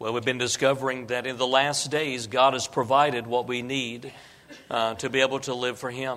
Well, we've been discovering that in the last days, God has provided what we need to be able to live for Him,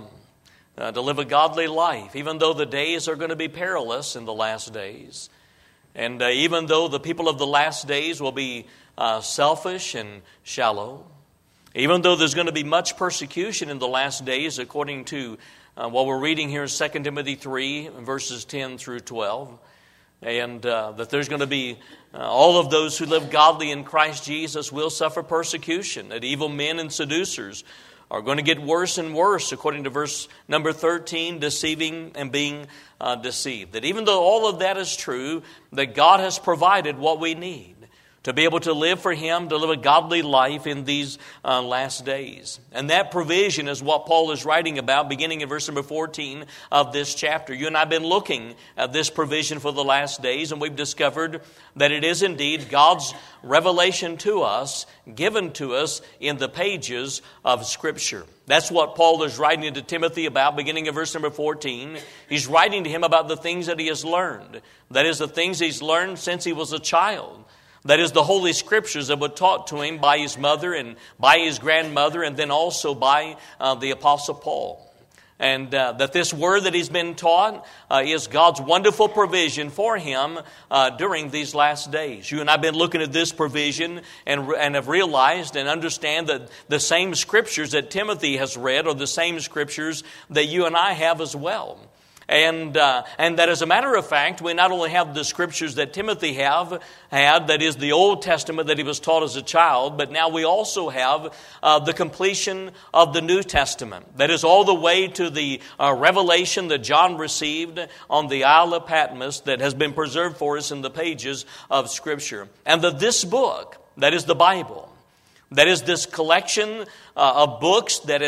to live a godly life, even though the days are going to be perilous in the last days. And even though the people of the last days will be selfish and shallow, even though there's going to be much persecution in the last days, according to what we're reading here in 2 Timothy 3, verses 10 through 12, and that there's going to be all of those who live godly in Christ Jesus will suffer persecution, that evil men and seducers are going to get worse and worse, according to verse number 13, deceiving and being deceived. That even though all of that is true, that God has provided what we need to be able to live for Him, to live a godly life in these last days. And that provision is what Paul is writing about, beginning in verse number 14 of this chapter. You and I have been looking at this provision for the last days, and we've discovered that it is indeed God's revelation to us, given to us in the pages of Scripture. That's what Paul is writing to Timothy about, beginning in verse number 14. He's writing to him about the things that he has learned. That is, the things he's learned since he was a child. That is, the Holy Scriptures that were taught to him by his mother and by his grandmother, and then also by the Apostle Paul. And that this word that he's been taught is God's wonderful provision for him during these last days. You and I have been looking at this provision and have realized and understand that the same Scriptures that Timothy has read are the same Scriptures that you and I have as well. And that as a matter of fact, we not only have the Scriptures that Timothy had, that is the Old Testament that he was taught as a child, but now we also have the completion of the New Testament. That is all the way to the revelation that John received on the Isle of Patmos that has been preserved for us in the pages of Scripture. And that this book, that is the Bible, that is this collection of books that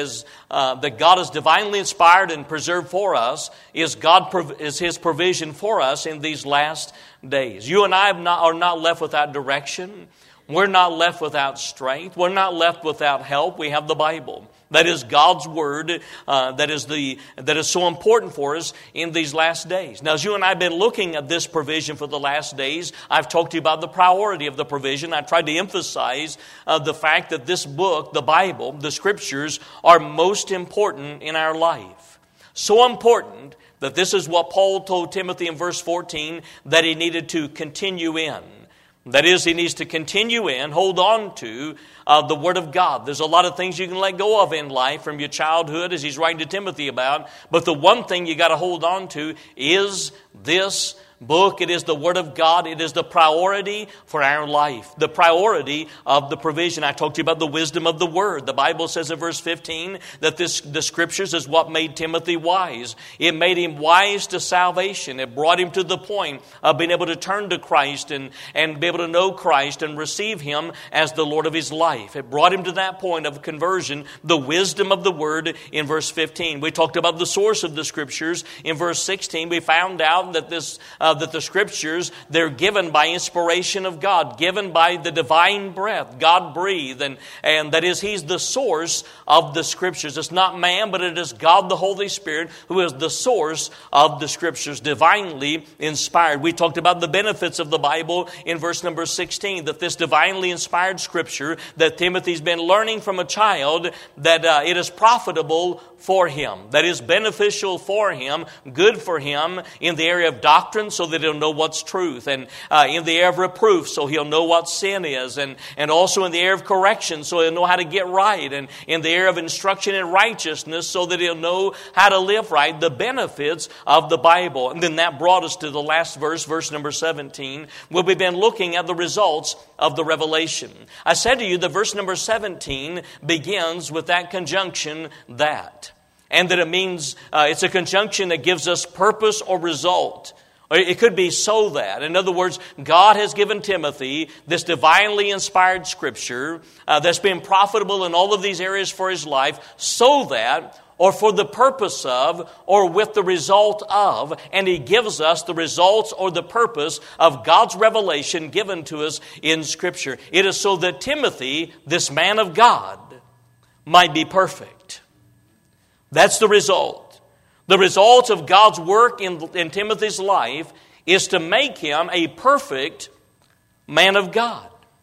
God has divinely inspired and preserved for us, is His provision for us in these last days. You and I are not left without direction. We're not left without strength. We're not left without help. We have the Bible. That is God's Word that is so important for us in these last days. Now, as you and I have been looking at this provision for the last days, I've talked to you about the priority of the provision. I tried to emphasize the fact that this book, the Bible, the Scriptures, are most important in our life. So important that this is what Paul told Timothy in verse 14 that he needed to continue in. That is, he needs to continue in, hold on to the Word of God. There's a lot of things you can let go of in life from your childhood, as he's writing to Timothy about. But the one thing you got to hold on to is this book. It is the Word of God. It is the priority for our life, the priority of the provision. I talked to you about the wisdom of the Word. The Bible says in verse 15 that the Scriptures is what made Timothy wise. It made him wise to salvation. It brought him to the point of being able to turn to Christ and be able to know Christ and receive Him as the Lord of his life. It brought him to that point of conversion, the wisdom of the Word in verse 15. We talked about the source of the Scriptures. In verse 16, we found out that that the Scriptures, they're given by inspiration of God, given by the divine breath, God breathed, and that is, He's the source of the Scriptures. It's not man, but it is God the Holy Spirit who is the source of the Scriptures, divinely inspired. We talked about the benefits of the Bible in verse number 16, that this divinely inspired Scripture that Timothy's been learning from a child, that it is profitable for him, that is beneficial for him, good for him in the area of doctrine, so that he'll know what's truth, and in the area of reproof, so he'll know what sin is, and also in the area of correction, so he'll know how to get right, and in the area of instruction in righteousness, so that he'll know how to live right, the benefits of the Bible. And then that brought us to the last verse, verse number 17, where we've been looking at the results of the revelation. I said to you that verse number 17 begins with that conjunction, that. And that it means it's a conjunction that gives us purpose or result. It could be so that. In other words, God has given Timothy this divinely inspired Scripture that's been profitable in all of these areas for his life, so that, or for the purpose of, or with the result of, and he gives us the results or the purpose of God's revelation given to us in Scripture. It is so that Timothy, this man of God, might be perfect. That's the result. The result of God's work in Timothy's life is to make him a perfect man of God.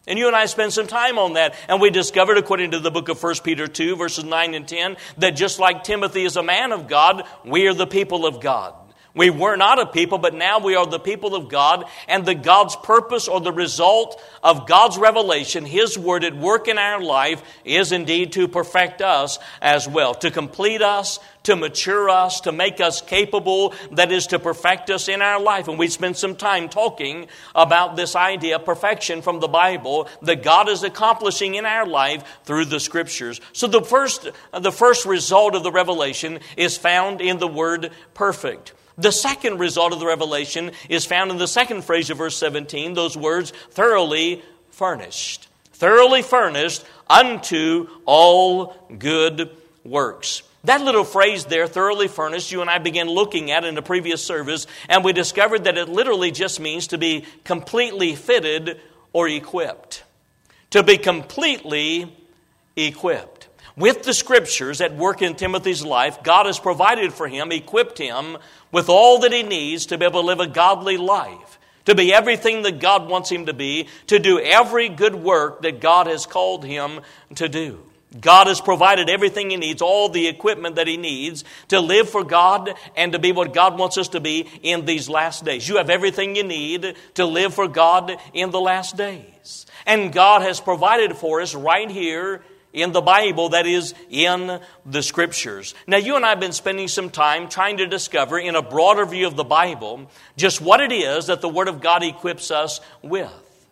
And you and I spent some time on that. And we discovered, according to the book of 1 Peter 2, verses 9 and 10, that just like Timothy is a man of God, we are the people of God. We were not a people, but now we are the people of God. And the God's purpose or the result of God's revelation, His word at work in our life, is indeed to perfect us as well. To complete us, to mature us, to make us capable, that is to perfect us in our life. And we spent some time talking about this idea of perfection from the Bible that God is accomplishing in our life through the Scriptures. So the first result of the revelation is found in the word perfect. The second result of the revelation is found in the second phrase of verse 17, those words, thoroughly furnished. Thoroughly furnished unto all good works. That little phrase there, thoroughly furnished, you and I began looking at in a previous service, and we discovered that it literally just means to be completely fitted or equipped. To be completely equipped. With the Scriptures at work in Timothy's life, God has provided for him, equipped him with all that he needs to be able to live a godly life, to be everything that God wants him to be, to do every good work that God has called him to do. God has provided everything he needs, all the equipment that he needs to live for God and to be what God wants us to be in these last days. You have everything you need to live for God in the last days. And God has provided for us right here in the Bible, that is, in the Scriptures. Now, you and I have been spending some time trying to discover, in a broader view of the Bible, just what it is that the Word of God equips us with.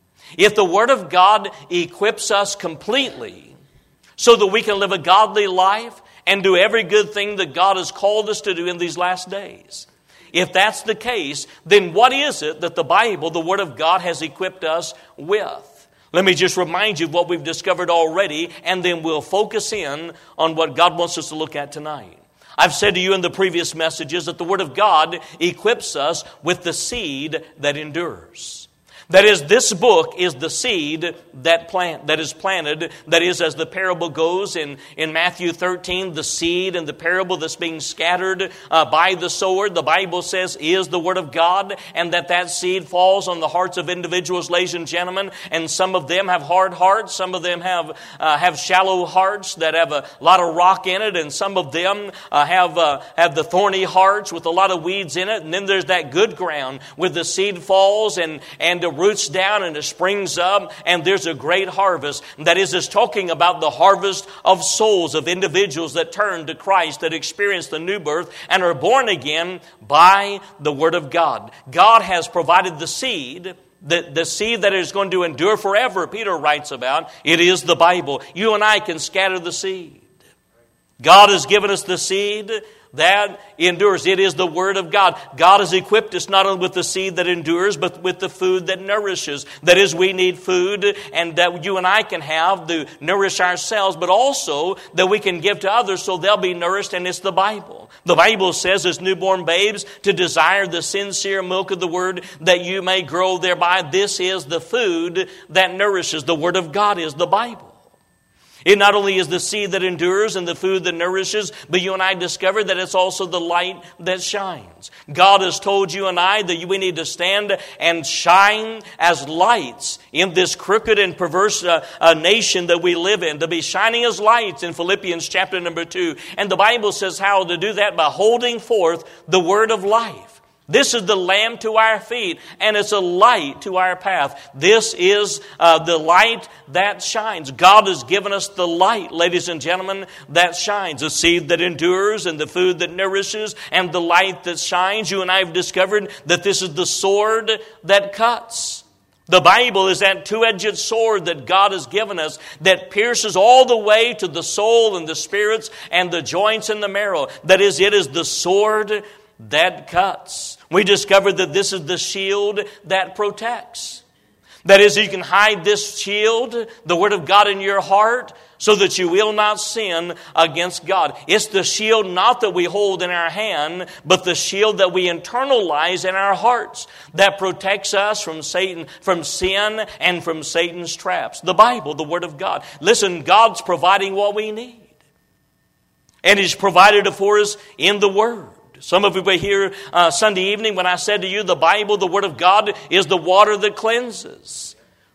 If the Word of God equips us completely so that we can live a godly life and do every good thing that God has called us to do in these last days, if that's the case, then what is it that the Bible, the Word of God, has equipped us with? Let me just remind you of what we've discovered already, and then we'll focus in on what God wants us to look at tonight. I've said to you in the previous messages that the Word of God equips us with the seed that endures. That is, this book is the seed that is planted. That is, as the parable goes in Matthew 13, the seed in the parable that's being scattered by the sower, the Bible says, is the Word of God, and that seed falls on the hearts of individuals, ladies and gentlemen, and some of them have hard hearts, some of them have shallow hearts that have a lot of rock in it, and some of them have the thorny hearts with a lot of weeds in it, and then there's that good ground where the seed falls and the roots down and it springs up, and there's a great harvest. That is, it's talking about the harvest of souls, of individuals that turn to Christ, that experience the new birth and are born again by the Word of God. God has provided the seed, the seed that is going to endure forever, Peter writes about. It is the Bible. You and I can scatter the seed. God has given us the seed that endures. It is the Word of God. God has equipped us not only with the seed that endures, but with the food that nourishes. That is, we need food, and that you and I can have to nourish ourselves, but also that we can give to others so they'll be nourished, and it's the Bible. The Bible says, as newborn babes, to desire the sincere milk of the Word, that you may grow thereby. This is the food that nourishes. The Word of God is the Bible. It not only is the seed that endures and the food that nourishes, but you and I discover that it's also the light that shines. God has told you and I that we need to stand and shine as lights in this crooked and perverse nation that we live in, to be shining as lights in Philippians chapter number 2. And the Bible says how to do that by holding forth the word of life. This is the lamp to our feet, and it's a light to our path. This is the light that shines. God has given us the light, ladies and gentlemen, that shines. The seed that endures and the food that nourishes and the light that shines. You and I have discovered that this is the sword that cuts. The Bible is that two-edged sword that God has given us that pierces all the way to the soul and the spirits and the joints and the marrow. That is, it is the sword that cuts. We discovered that this is the shield that protects. That is, you can hide this shield, the Word of God, in your heart so that you will not sin against God. It's the shield not that we hold in our hand, but the shield that we internalize in our hearts that protects us from Satan, from sin, and from Satan's traps. The Bible, the Word of God. Listen, God's providing what we need. And He's provided it for us in the Word. Some of you were here Sunday evening when I said to you, the Bible, the Word of God, is the water that cleanses.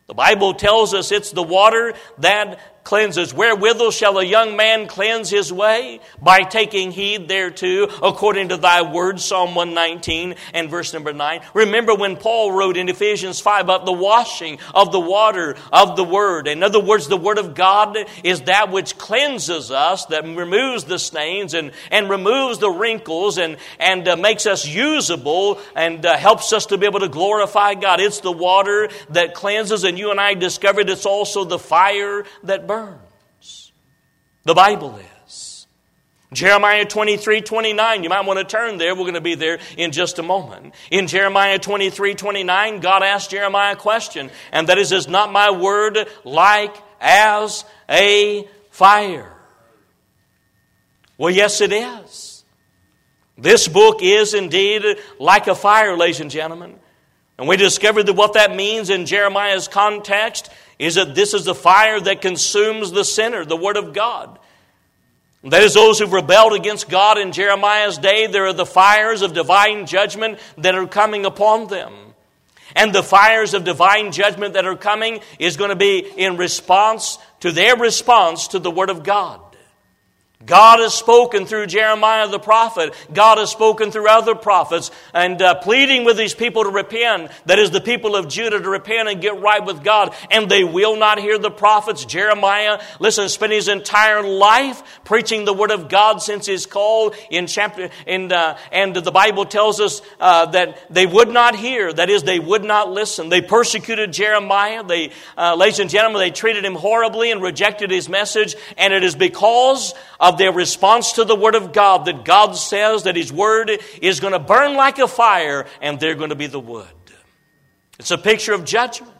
The Bible tells us it's the water that cleanses. Wherewithal shall a young man cleanse his way? By taking heed thereto, according to thy word, Psalm 119 and verse number 9. Remember when Paul wrote in Ephesians 5 about the washing of the water of the word. In other words, the word of God is that which cleanses us, that removes the stains and removes the wrinkles and makes us usable and helps us to be able to glorify God. It's the water that cleanses, and you and I discovered it's also the fire that burns. The Bible is. Jeremiah 23:29. You might want to turn there. We're going to be there in just a moment. In Jeremiah 23:29, God asked Jeremiah a question, and that is not my word like as a fire? Well, yes, it is. This book is indeed like a fire, ladies and gentlemen. And we discovered that what that means in Jeremiah's context is that this is the fire that consumes the sinner, the Word of God. That is, those who've rebelled against God in Jeremiah's day, there are the fires of divine judgment that are coming upon them. And the fires of divine judgment that are coming is going to be in response to their response to the Word of God. God has spoken through Jeremiah the prophet. God has spoken through other prophets and pleading with these people to repent. That is, the people of Judah to repent and get right with God. And they will not hear the prophets. Jeremiah, listen, spent his entire life preaching the word of God since his call and the Bible tells us that they would not hear. That is, they would not listen. They persecuted Jeremiah. Ladies and gentlemen, they treated him horribly and rejected his message. And it is because of their response to the Word of God that God says that His Word is going to burn like a fire and they're going to be the wood. It's a picture of judgment.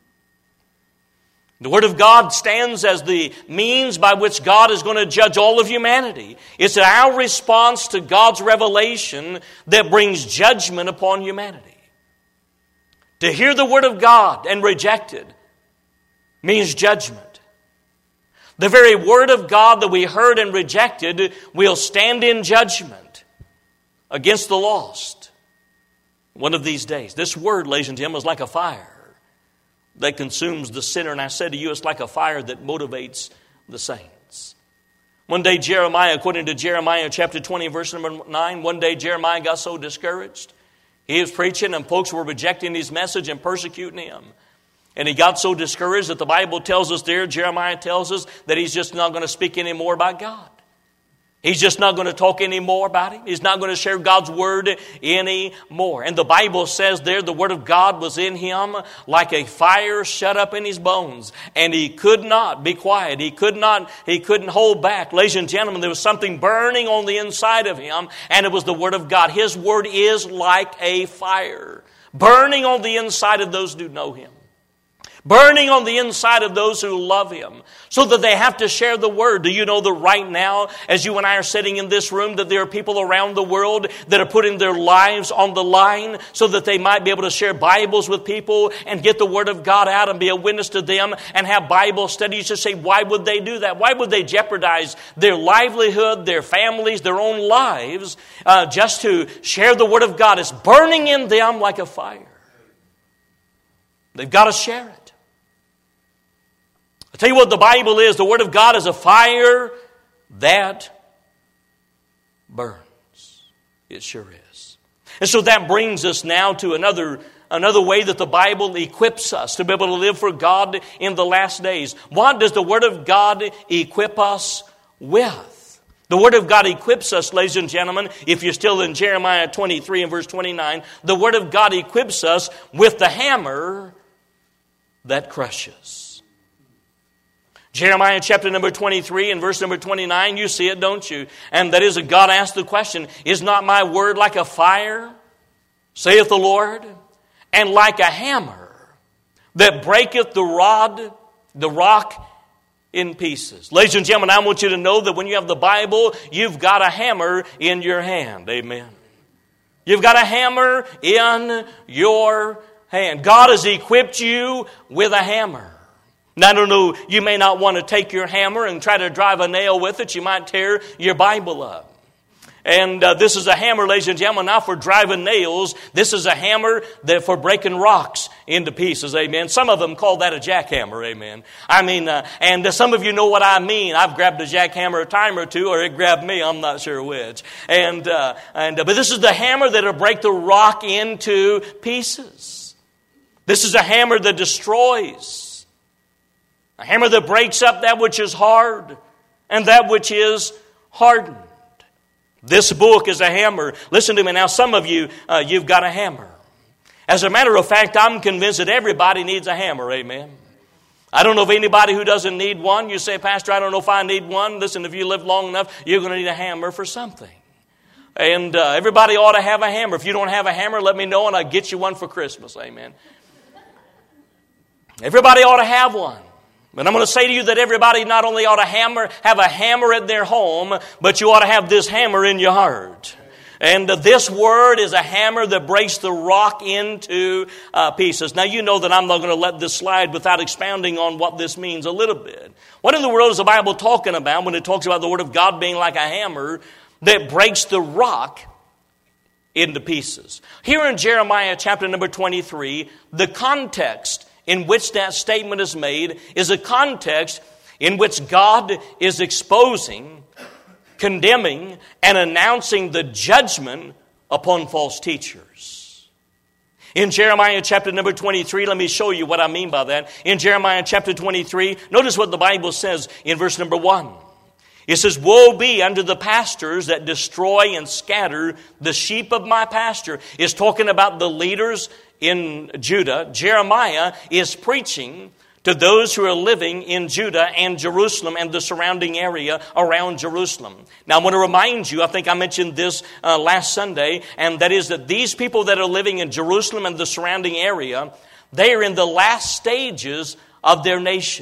The Word of God stands as the means by which God is going to judge all of humanity. It's our response to God's revelation that brings judgment upon humanity. To hear the Word of God and reject it means judgment. The very word of God that we heard and rejected will stand in judgment against the lost one of these days. This word, ladies and gentlemen, is like a fire that consumes the sinner. And I said to you, it's like a fire that motivates the saints. One day Jeremiah, according to Jeremiah chapter 20, verse number 9, one day Jeremiah got so discouraged. He was preaching and folks were rejecting his message and persecuting him. And he got so discouraged that the Bible tells us there, Jeremiah tells us that he's just not going to speak anymore about God. He's just not going to talk anymore about Him. He's not going to share God's Word anymore. And the Bible says there the Word of God was in him like a fire shut up in his bones. And he could not be quiet. He couldn't hold back. Ladies and gentlemen, there was something burning on the inside of him, and it was the Word of God. His Word is like a fire, burning on the inside of those who know Him. Burning on the inside of those who love Him, so that they have to share the Word. Do you know that right now, as you and I are sitting in this room, that there are people around the world that are putting their lives on the line so that they might be able to share Bibles with people and get the Word of God out and be a witness to them and have Bible studies? To say, why would they do that? Why would they jeopardize their livelihood, their families, their own lives, just to share the Word of God? It's burning in them like a fire. They've got to share it. I'll tell you what the Bible is. The Word of God is a fire that burns. It sure is. And so that brings us now to another way that the Bible equips us to be able to live for God in the last days. What does the Word of God equip us with? The Word of God equips us, ladies and gentlemen, if you're still in Jeremiah 23 and verse 29, the Word of God equips us with the hammer that crushes. Jeremiah chapter number 23 and verse number 29, you see it, don't you? And that is that God asked the question, is not my word like a fire, saith the Lord, and like a hammer that breaketh the rock in pieces? Ladies and gentlemen, I want you to know that when you have the Bible, you've got a hammer in your hand. Amen. You've got a hammer in your hand. God has equipped you with a hammer. Now, I don't know, you may not want to take your hammer and try to drive a nail with it. You might tear your Bible up. And this is a hammer, ladies and gentlemen, not for driving nails. This is a hammer for breaking rocks into pieces, amen. Some of them call that a jackhammer, amen. I mean, and some of you know what I mean. I've grabbed a jackhammer a time or two, or it grabbed me, I'm not sure which. But this is the hammer that'll break the rock into pieces. This is a hammer that destroys. A hammer that breaks up that which is hard and that which is hardened. This book is a hammer. Listen to me now. Some of you, you've got a hammer. As a matter of fact, I'm convinced that everybody needs a hammer. Amen. I don't know of anybody who doesn't need one. You say, Pastor, I don't know if I need one. Listen, if you live long enough, you're going to need a hammer for something. And everybody ought to have a hammer. If you don't have a hammer, let me know and I'll get you one for Christmas. Amen. Everybody ought to have one. But I'm going to say to you that everybody not only ought to have a hammer at their home, but you ought to have this hammer in your heart. And this word is a hammer that breaks the rock into pieces. Now, you know that I'm not going to let this slide without expounding on what this means a little bit. What in the world is the Bible talking about when it talks about the Word of God being like a hammer that breaks the rock into pieces? Here in Jeremiah chapter number 23, the context in which that statement is made is a context in which God is exposing, condemning, and announcing the judgment upon false teachers. In Jeremiah chapter number 23, let me show you what I mean by that. In Jeremiah chapter 23, notice what the Bible says in verse number 1. It says, woe be unto the pastors that destroy and scatter the sheep of my pasture. It's talking about the leaders in Judah. Jeremiah is preaching to those who are living in Judah and Jerusalem and the surrounding area around Jerusalem. Now, I want to remind you, I think I mentioned this last Sunday, and that is that these people that are living in Jerusalem and the surrounding area, they are in the last stages of their nation.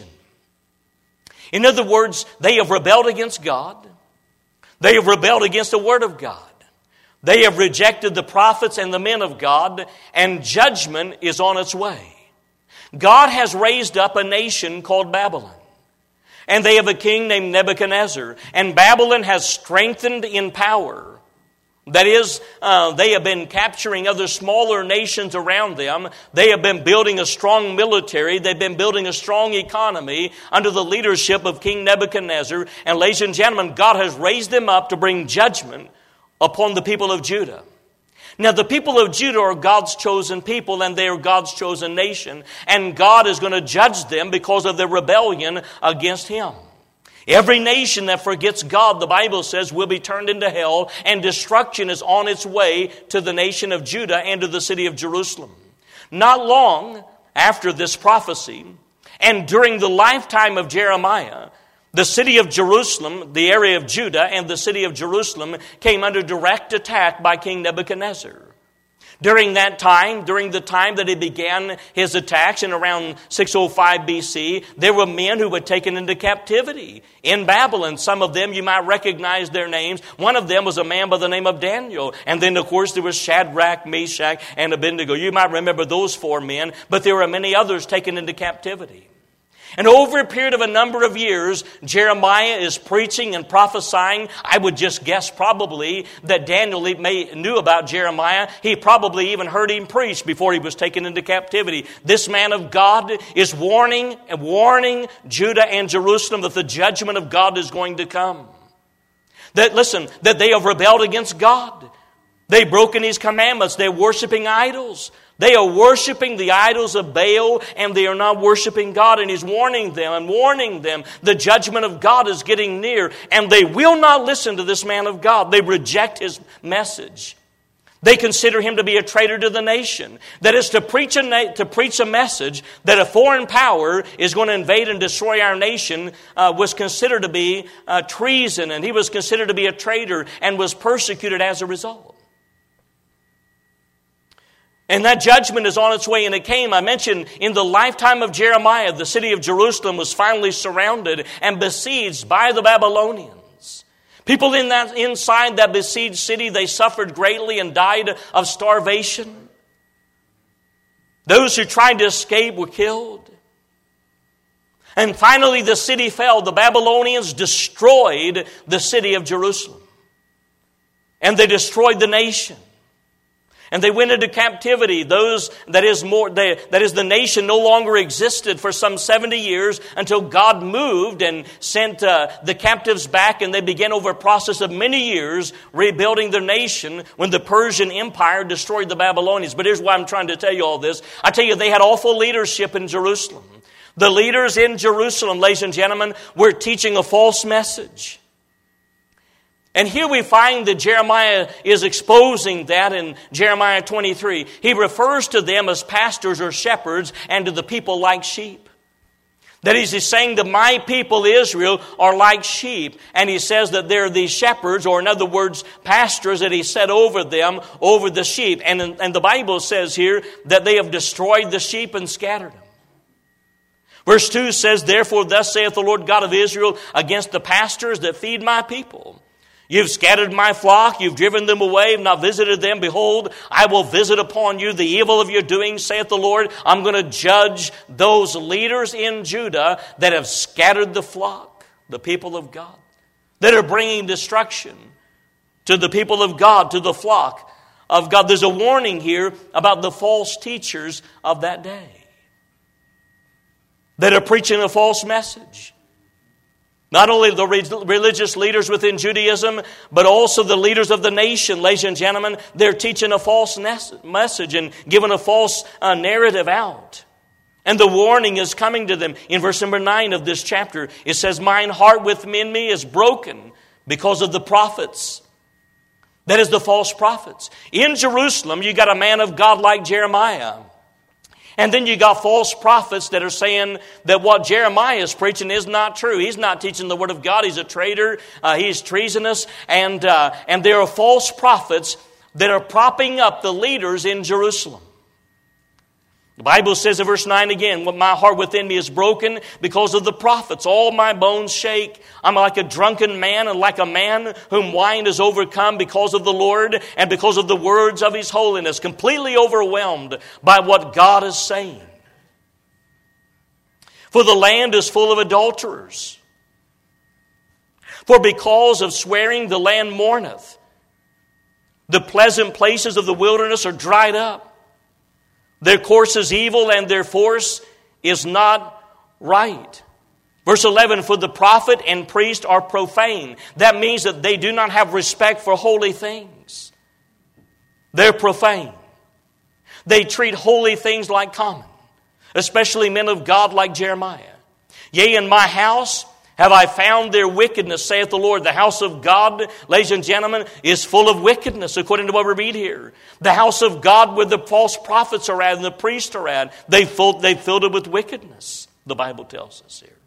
In other words, they have rebelled against God. They have rebelled against the Word of God. They have rejected the prophets and the men of God, and judgment is on its way. God has raised up a nation called Babylon, and they have a king named Nebuchadnezzar, and Babylon has strengthened in power. That is, they have been capturing other smaller nations around them. They have been building a strong military. They've been building a strong economy under the leadership of King Nebuchadnezzar. And ladies and gentlemen, God has raised them up to bring judgment upon the people of Judah. Now, the people of Judah are God's chosen people, and they are God's chosen nation. And God is going to judge them because of their rebellion against Him. Every nation that forgets God, the Bible says, will be turned into hell, and destruction is on its way to the nation of Judah and to the city of Jerusalem. Not long after this prophecy, and during the lifetime of Jeremiah, the city of Jerusalem, the area of Judah, and the city of Jerusalem came under direct attack by King Nebuchadnezzar. During that time, during the time that he began his attacks in around 605 BC, there were men who were taken into captivity in Babylon. Some of them, you might recognize their names. One of them was a man by the name of Daniel. And then, of course, there was Shadrach, Meshach, and Abednego. You might remember those four men, but there were many others taken into captivity. And over a period of a number of years, Jeremiah is preaching and prophesying. I would just guess probably that Daniel knew about Jeremiah. He probably even heard him preach before he was taken into captivity. This man of God is warning Judah and Jerusalem that the judgment of God is going to come. That they have rebelled against God. They've broken His commandments. They're worshiping idols. They are worshiping the idols of Baal, and they are not worshiping God. And He's warning them the judgment of God is getting near. And they will not listen to this man of God. They reject his message. They consider him to be a traitor to the nation. That is, to preach a message that a foreign power is going to invade and destroy our nation was considered to be treason. And he was considered to be a traitor and was persecuted as a result. And that judgment is on its way, and it came. I mentioned in the lifetime of Jeremiah, the city of Jerusalem was finally surrounded and besieged by the Babylonians. People inside that besieged city, they suffered greatly and died of starvation. Those who tried to escape were killed. And finally the city fell. The Babylonians destroyed the city of Jerusalem. And they destroyed the nation. And they went into captivity. That is the nation no longer existed for some 70 years until God moved and sent the captives back, and they began over a process of many years rebuilding their nation when the Persian Empire destroyed the Babylonians. But here's why I'm trying to tell you all this. I tell you, they had awful leadership in Jerusalem. The leaders in Jerusalem, ladies and gentlemen, were teaching a false message. And here we find that Jeremiah is exposing that in Jeremiah 23. He refers to them as pastors or shepherds and to the people like sheep. That is, he's saying that my people Israel are like sheep. And he says that they're these shepherds, or in other words, pastors, that he set over them, over the sheep. And the Bible says here that they have destroyed the sheep and scattered them. Verse 2 says, therefore thus saith the Lord God of Israel against the pastors that feed my people. You've scattered my flock, you've driven them away, have not visited them. Behold, I will visit upon you the evil of your doing, saith the Lord. I'm going to judge those leaders in Judah that have scattered the flock, the people of God, that are bringing destruction to the people of God, to the flock of God. There's a warning here about the false teachers of that day that are preaching a false message. Not only the religious leaders within Judaism, but also the leaders of the nation, ladies and gentlemen, they're teaching a false message and giving a false narrative out. And the warning is coming to them. In verse number 9 of this chapter, it says, mine heart within me is broken because of the prophets. That is the false prophets. In Jerusalem, you got a man of God like Jeremiah. And then you got false prophets that are saying that what Jeremiah is preaching is not true. He's not teaching the Word of God. He's a traitor. He's treasonous. And there are false prophets that are propping up the leaders in Jerusalem. The Bible says in verse 9 again, my heart within me is broken because of the prophets. All my bones shake. I'm like a drunken man and like a man whom wine has overcome because of the Lord and because of the words of His holiness. Completely overwhelmed by what God is saying. For the land is full of adulterers. For because of swearing the land mourneth. The pleasant places of the wilderness are dried up. Their course is evil and their force is not right. Verse 11, for the prophet and priest are profane. That means that they do not have respect for holy things. They're profane. They treat holy things like common, especially men of God like Jeremiah. Yea, in my house have I found their wickedness, saith the Lord. The house of God, ladies and gentlemen, is full of wickedness, according to what we read here. The house of God where the false prophets are at and the priests are at, they filled it with wickedness, the Bible tells us here.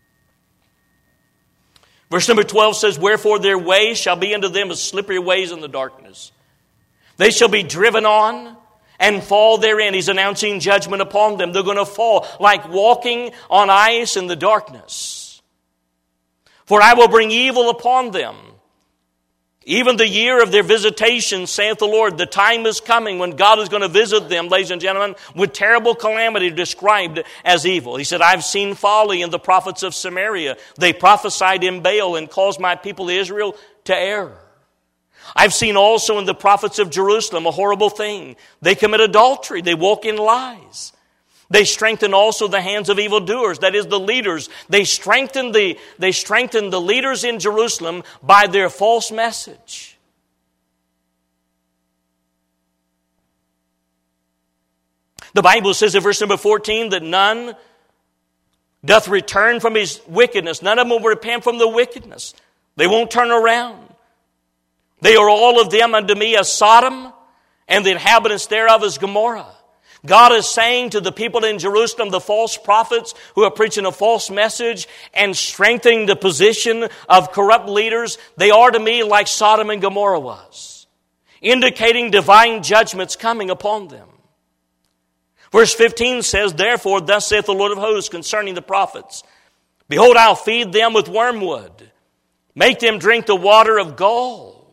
Verse number 12 says, wherefore their ways shall be unto them as slippery ways in the darkness. They shall be driven on and fall therein. He's announcing judgment upon them. They're going to fall like walking on ice in the darkness. For I will bring evil upon them. Even the year of their visitation, saith the Lord. The time is coming when God is going to visit them, ladies and gentlemen, with terrible calamity described as evil. He said, I've seen folly in the prophets of Samaria. They prophesied in Baal and caused my people Israel to err. I've seen also in the prophets of Jerusalem a horrible thing. They commit adultery. They walk in lies. They strengthen also the hands of evildoers, that is the leaders. They strengthen the leaders in Jerusalem by their false message. The Bible says in verse number 14 that none doth return from his wickedness. None of them will repent from the wickedness. They won't turn around. They are all of them unto me as Sodom, and the inhabitants thereof as Gomorrah. God is saying to the people in Jerusalem, the false prophets who are preaching a false message and strengthening the position of corrupt leaders, they are to me like Sodom and Gomorrah was, indicating divine judgments coming upon them. Verse 15 says, therefore, thus saith the Lord of hosts concerning the prophets, behold, I'll feed them with wormwood, make them drink the water of gall.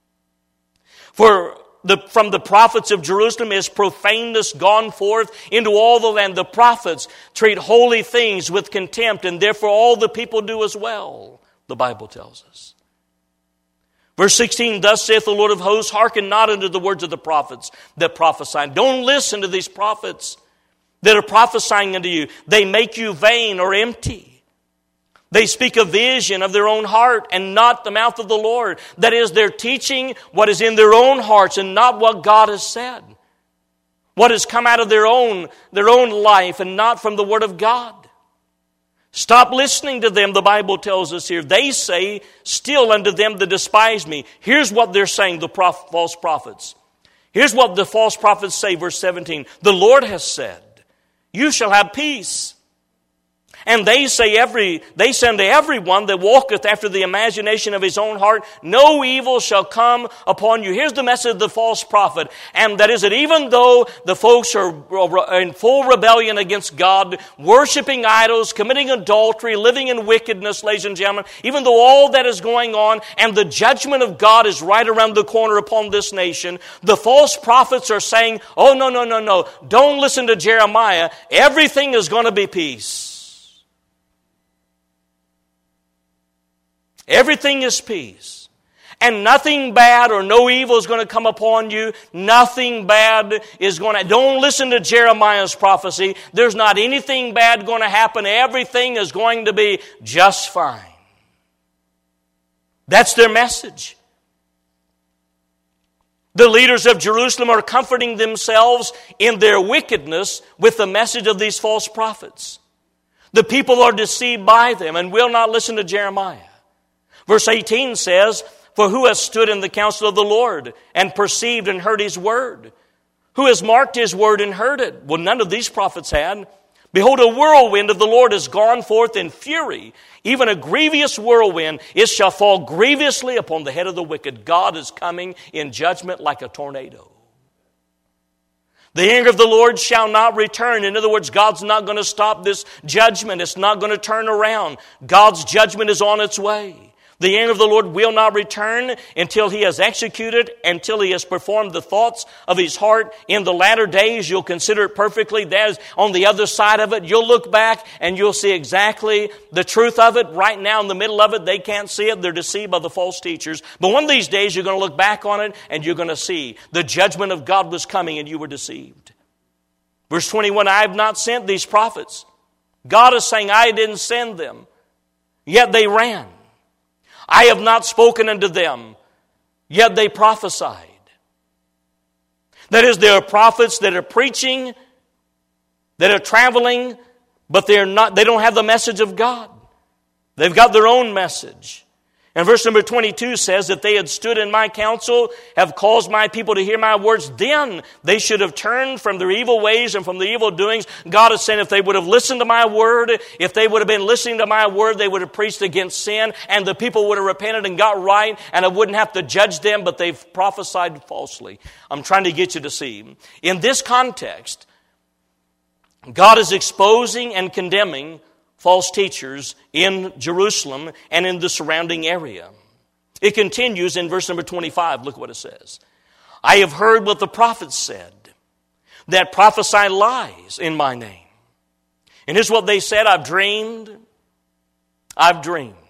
From the prophets of Jerusalem is profaneness gone forth into all the land. The prophets treat holy things with contempt, and therefore all the people do as well, the Bible tells us. Verse 16, thus saith the Lord of hosts, hearken not unto the words of the prophets that prophesy. Don't listen to these prophets that are prophesying unto you. They make you vain or empty. They speak a vision of their own heart and not the mouth of the Lord. That is, they're teaching what is in their own hearts and not what God has said. What has come out of their own life and not from the Word of God. Stop listening to them, the Bible tells us here. They say, still unto them that despise me. Here's what they're saying, the false prophets. Here's what the false prophets say, verse 17. The Lord has said, you shall have peace. And they say unto everyone that walketh after the imagination of his own heart, no evil shall come upon you. Here's the message of the false prophet. And that is that even though the folks are in full rebellion against God, worshiping idols, committing adultery, living in wickedness, ladies and gentlemen, even though all that is going on and the judgment of God is right around the corner upon this nation, the false prophets are saying, oh, no. Don't listen to Jeremiah. Everything is going to be peace. Everything is peace. And nothing bad or no evil is going to come upon you. Nothing bad is going to... Don't listen to Jeremiah's prophecy. There's not anything bad going to happen. Everything is going to be just fine. That's their message. The leaders of Jerusalem are comforting themselves in their wickedness with the message of these false prophets. The people are deceived by them and will not listen to Jeremiah. Verse 18 says, for who has stood in the counsel of the Lord and perceived and heard His word? Who has marked His word and heard it? Well, none of these prophets had. Behold, a whirlwind of the Lord is gone forth in fury, even a grievous whirlwind. It shall fall grievously upon the head of the wicked. God is coming in judgment like a tornado. The anger of the Lord shall not return. In other words, God's not going to stop this judgment. It's not going to turn around. God's judgment is on its way. The anger of the Lord will not return until He has executed, until He has performed the thoughts of His heart. In the latter days, you'll consider it perfectly. That is on the other side of it. You'll look back and you'll see exactly the truth of it. Right now in the middle of it, they can't see it. They're deceived by the false teachers. But one of these days, you're going to look back on it and you're going to see the judgment of God was coming and you were deceived. Verse 21, I have not sent these prophets. God is saying, I didn't send them. Yet they ran. I have not spoken unto them, yet they prophesied. That is, there are prophets that are preaching, that are traveling, but they don't have the message of God. They've got their own message. And verse number 22 says that they had stood in my counsel, have caused my people to hear my words. Then they should have turned from their evil ways and from the evil doings. God is saying if they would have listened to my word, if they would have been listening to my word, they would have preached against sin and the people would have repented and got right and I wouldn't have to judge them, but they've prophesied falsely. I'm trying to get you to see. In this context, God is exposing and condemning false teachers in Jerusalem and in the surrounding area. It continues in verse number 25. Look what it says. I have heard what the prophets said, that prophesy lies in my name. And here's what they said. I've dreamed. I've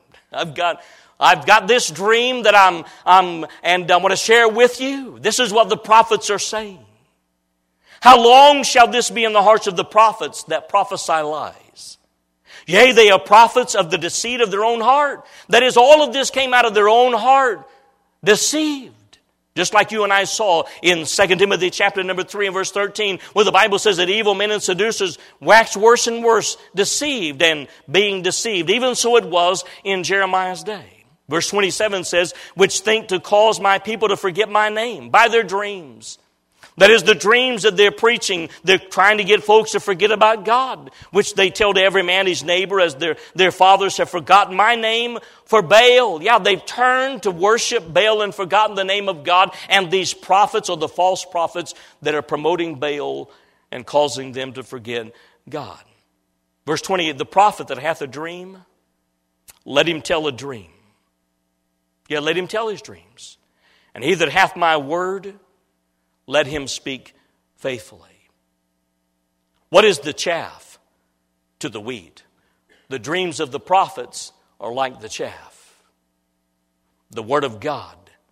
got this dream that I want to share with you. This is what the prophets are saying. How long shall this be in the hearts of the prophets that prophesy lies? Yea, they are prophets of the deceit of their own heart. That is, all of this came out of their own heart, deceived. Just like you and I saw in 2 Timothy chapter number 3 and verse 13, where the Bible says that evil men and seducers wax worse and worse, deceived and being deceived. Even so it was in Jeremiah's day. Verse 27 says, which think to cause my people to forget my name by their dreams. That is, the dreams that they're preaching, they're trying to get folks to forget about God, which they tell to every man his neighbor as their fathers have forgotten my name for Baal. Yeah, they've turned to worship Baal and forgotten the name of God. And these prophets are the false prophets that are promoting Baal and causing them to forget God. Verse 28, the prophet that hath a dream, let him tell a dream. Yeah, let him tell his dreams. And he that hath my word, let him speak faithfully. What is the chaff to the wheat? The dreams of the prophets are like the chaff. The word of God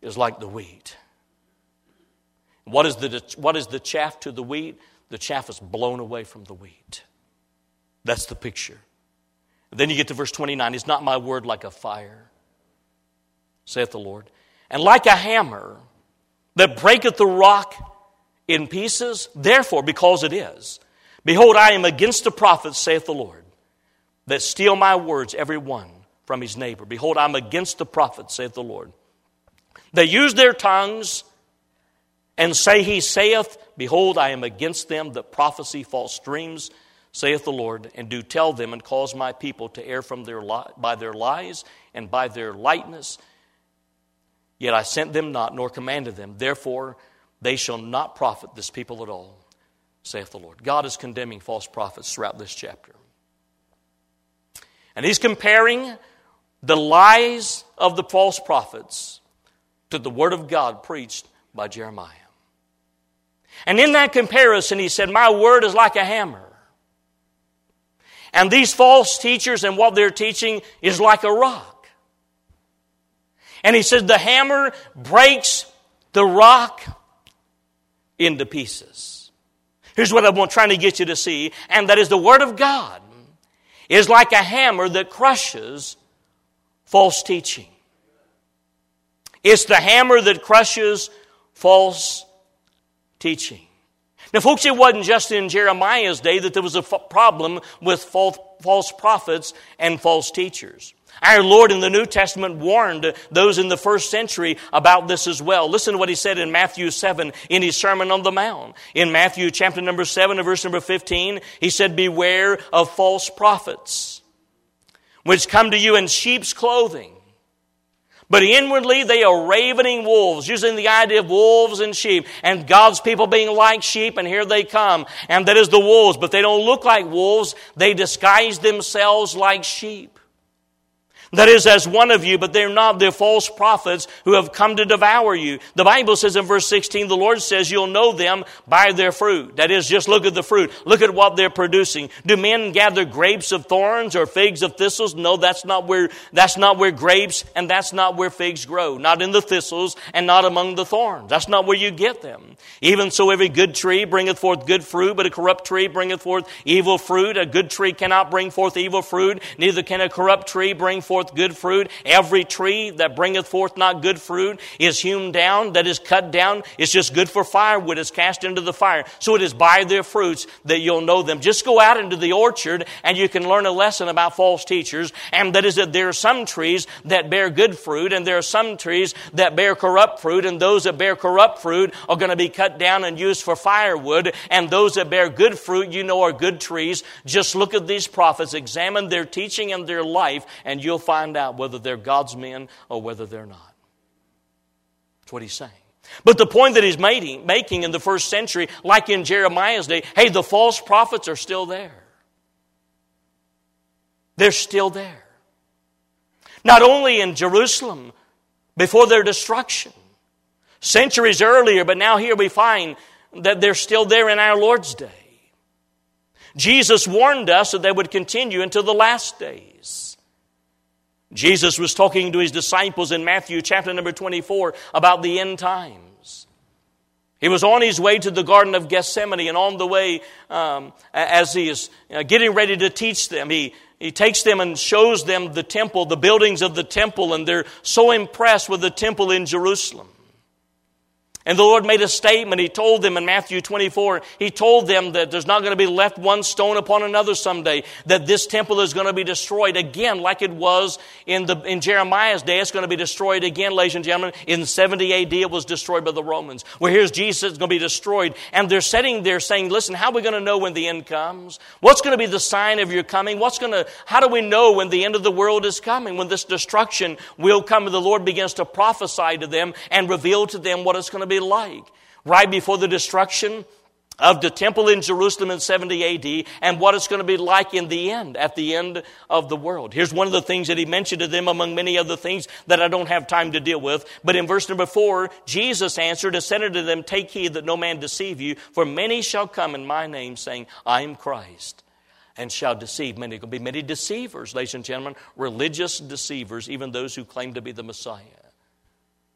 is like the wheat. What is the chaff to the wheat? The chaff is blown away from the wheat. That's the picture. Then you get to verse 29. Is not my word like a fire, saith the Lord, and like a hammer that breaketh the rock in pieces? Therefore, because it is, behold, I am against the prophets, saith the Lord, that steal my words, every one from his neighbor. Behold, I am against the prophets, saith the Lord. They use their tongues and say, he saith, behold, I am against them that prophesy false dreams, saith the Lord, and do tell them and cause my people to err from by their lies and by their lightness. Yet I sent them not, nor commanded them. Therefore, they shall not profit this people at all, saith the Lord. God is condemning false prophets throughout this chapter. And he's comparing the lies of the false prophets to the word of God preached by Jeremiah. And in that comparison, he said, my word is like a hammer. And these false teachers and what they're teaching is like a rock. And he said the hammer breaks the rock into pieces. Here's what I'm trying to get you to see, and that is the word of God is like a hammer that crushes false teaching. It's the hammer that crushes false teaching. Now, folks, it wasn't just in Jeremiah's day that there was a problem with false prophets and false teachers. Our Lord in the New Testament warned those in the first century about this as well. Listen to what he said in Matthew 7 in his Sermon on the Mount. In Matthew chapter number 7 and verse number 15, he said, beware of false prophets, which come to you in sheep's clothing, but inwardly they are ravening wolves, using the idea of wolves and sheep, and God's people being like sheep, and here they come, and that is the wolves, but they don't look like wolves, they disguise themselves like sheep. That is as one of you, but they're not. They're false prophets who have come to devour you. The Bible says in verse 16, the Lord says you'll know them by their fruit. That is, just look at the fruit. Look at what they're producing. Do men gather grapes of thorns or figs of thistles? No, that's not where grapes and that's not where figs grow. Not in the thistles and not among the thorns. That's not where you get them. Even so, every good tree bringeth forth good fruit, but a corrupt tree bringeth forth evil fruit. A good tree cannot bring forth evil fruit, neither can a corrupt tree bring forth good fruit. Every tree that bringeth forth not good fruit is hewn down, that is cut down. It's just good for firewood. It's cast into the fire. So it is by their fruits that you'll know them. Just go out into the orchard and you can learn a lesson about false teachers. And that is that there are some trees that bear good fruit and there are some trees that bear corrupt fruit. And those that bear corrupt fruit are going to be cut down and used for firewood. And those that bear good fruit, you know, are good trees. Just look at these prophets, examine their teaching and their life, and you'll find out whether they're God's men or whether they're not. That's what he's saying. But the point that he's making in the first century, like in Jeremiah's day, hey, the false prophets are still there. They're still there. Not only in Jerusalem before their destruction, centuries earlier, but now here we find that they're still there in our Lord's day. Jesus warned us that they would continue until the last days. Jesus was talking to his disciples in Matthew chapter number 24 about the end times. He was on his way to the Garden of Gethsemane, and on the way, as he is getting ready to teach them, he takes them and shows them the temple, the buildings of the temple, and they're so impressed with the temple in Jerusalem. And the Lord made a statement. He told them in Matthew 24, he told them that there's not going to be left one stone upon another someday, that this temple is going to be destroyed again like it was in Jeremiah's day. It's going to be destroyed again, ladies and gentlemen. In 70 AD, it was destroyed by the Romans. Well, here's Jesus is going to be destroyed. And they're sitting there saying, listen, how are we going to know when the end comes? What's going to be the sign of your coming? How do we know when the end of the world is coming? When this destruction will come, and the Lord begins to prophesy to them and reveal to them what it's going to be like right before the destruction of the temple in Jerusalem in 70 AD and what it's going to be like in the end, at the end of the world. Here's one of the things that he mentioned to them among many other things that I don't have time to deal with. But in verse number 4, Jesus answered and said unto them, take heed that no man deceive you, for many shall come in my name saying, I am Christ, and shall deceive many. There will be many deceivers, ladies and gentlemen, religious deceivers, even those who claim to be the Messiah.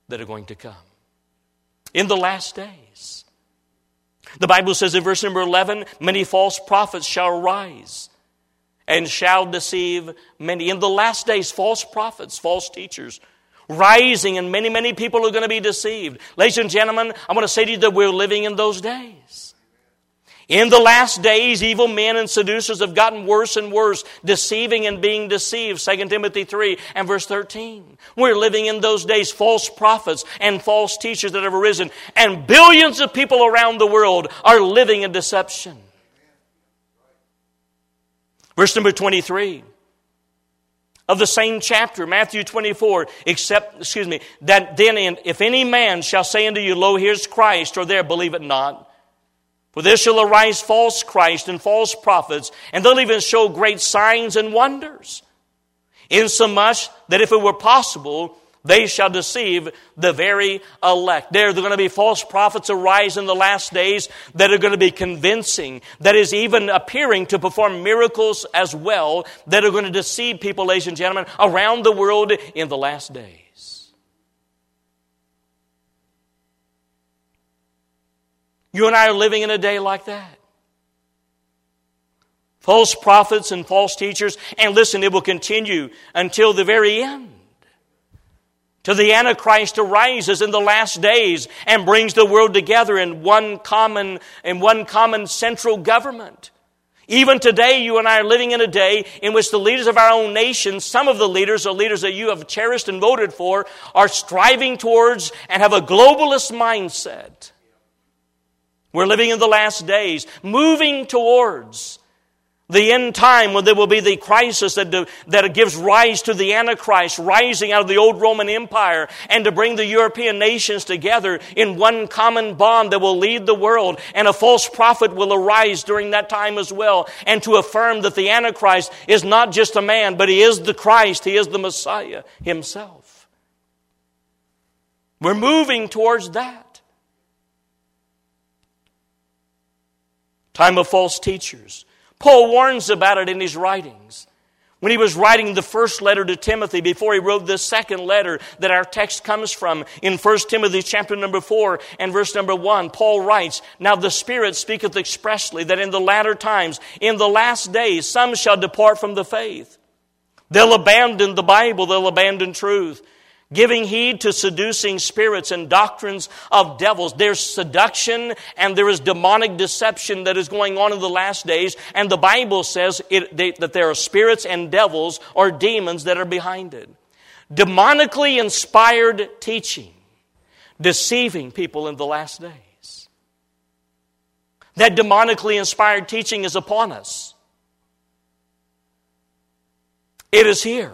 that are going to come. In the last days. The Bible says in verse number 11, many false prophets shall arise and shall deceive many. In the last days, false prophets, false teachers, rising, and many, many people are going to be deceived. Ladies and gentlemen, I want to say to you that we're living in those days. In the last days, evil men and seducers have gotten worse and worse, deceiving and being deceived. 2 Timothy 3 and verse 13. We're living in those days, false prophets and false teachers that have arisen. And billions of people around the world are living in deception. Verse number 23 of the same chapter, Matthew 24, that then if any man shall say unto you, Lo, here's Christ, or there, believe it not. For there shall arise false Christ and false prophets, and they'll even show great signs and wonders, insomuch that if it were possible, they shall deceive the very elect. There are going to be false prophets arise in the last days that are going to be convincing, that is even appearing to perform miracles as well, that are going to deceive people, ladies and gentlemen, around the world in the last days. You and I are living in a day like that. False prophets and false teachers. And listen, it will continue until the very end. Till the Antichrist arises in the last days and brings the world together in one common central government. Even today, you and I are living in a day in which the leaders of our own nation, some of the leaders are leaders that you have cherished and voted for, are striving towards and have a globalist mindset. We're living in the last days, moving towards the end time when there will be the crisis that gives rise to the Antichrist, rising out of the old Roman Empire, and to bring the European nations together in one common bond that will lead the world. And a false prophet will arise during that time as well, and to affirm that the Antichrist is not just a man, but he is the Christ, he is the Messiah himself. We're moving towards that. Time of false teachers. Paul warns about it in his writings. When he was writing the first letter to Timothy, before he wrote this second letter that our text comes from, in 1 Timothy chapter number 4 and verse number 1, Paul writes, Now the Spirit speaketh expressly that in the latter times, in the last days, some shall depart from the faith. They'll abandon the Bible, they'll abandon truth, giving heed to seducing spirits and doctrines of devils. There's seduction and there is demonic deception that is going on in the last days. And the Bible says that there are spirits and devils or demons that are behind it. Demonically inspired teaching, deceiving people in the last days. That demonically inspired teaching is upon us. It is here.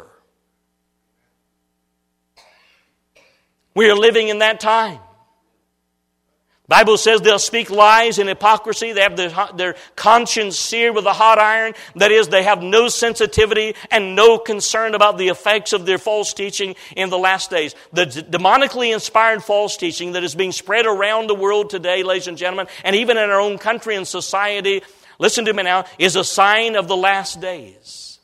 We are living in that time. The Bible says they'll speak lies and hypocrisy. They have their conscience seared with a hot iron. That is, they have no sensitivity and no concern about the effects of their false teaching in the last days. The demonically inspired false teaching that is being spread around the world today, ladies and gentlemen, and even in our own country and society, listen to me now, is a sign of the last days.